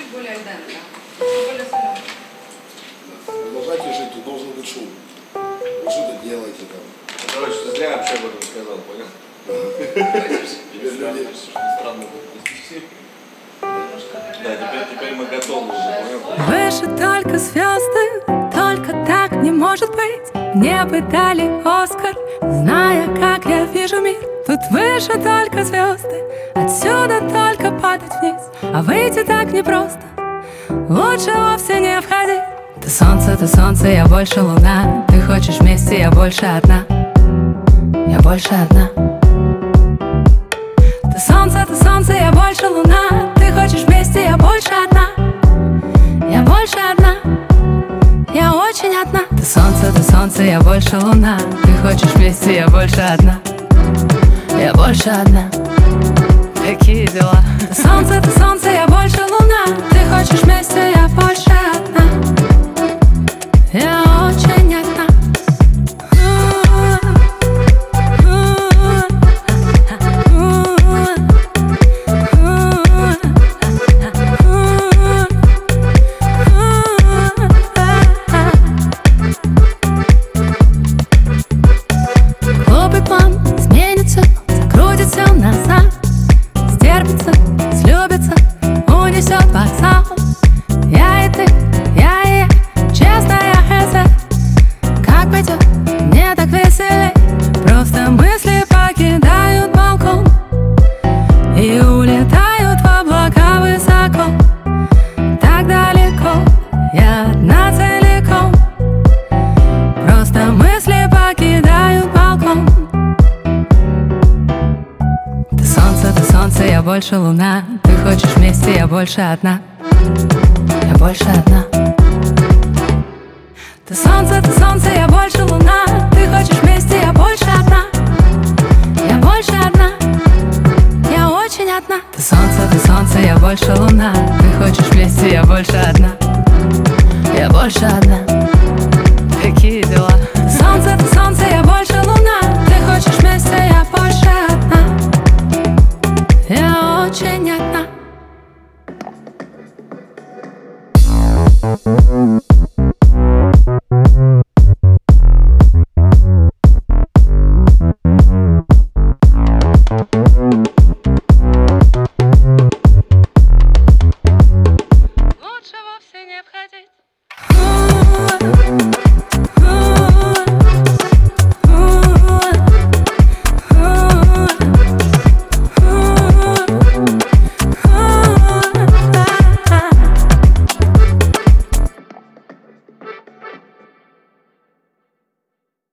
чуть более альденте, чуть более соленый. Продолжайте жить, тут должен быть шум. Вы что-то делаете там. Короче, ты зря вообще об этом сказал, понял? Теперь люди... Странно. Да, теперь мы готовы уже, понял? Выше только звезды, только так не может быть. Мне бы дали Оскар, зная, как я вижу мир. Тут выше только звезды, отсюда только падать вниз. А выйти так непросто, лучше вовсе не входить. Ты солнце, я больше луна. Ты хочешь вместе, я больше одна. Я больше одна. Ты солнце, я больше луна. Ты хочешь вместе, я больше одна. Я больше одна. Я очень одна. Ты солнце, я больше луна. Ты хочешь вместе, я больше одна. Я больше одна. Какие дела? Ты солнце, я больше луна. Ты хочешь вместе, я больше одна. Я очень одна. Глупый план сменится, закрутится назад, стерпится, слюбится, унесет вокзал. Я и ты, я и я, честная хз. Как пойдет, мне так веселей. Просто мысли покидают балкон и улетают в облака высоко. Так далеко, я одна целиком. Просто мысли покидают балкон. Ты солнце, я больше луна. Ты хочешь вместе, я больше одна. Я больше одна. Ты солнце, я больше луна. Ты хочешь вместе, я больше одна. Я больше одна. Я очень одна. Ты солнце, я больше луна. Ты хочешь вместе, я больше одна. Я больше одна. Какие дела? Ты солнце, я больше луна. Ты хочешь вместе, я больше одна. Я очень одна.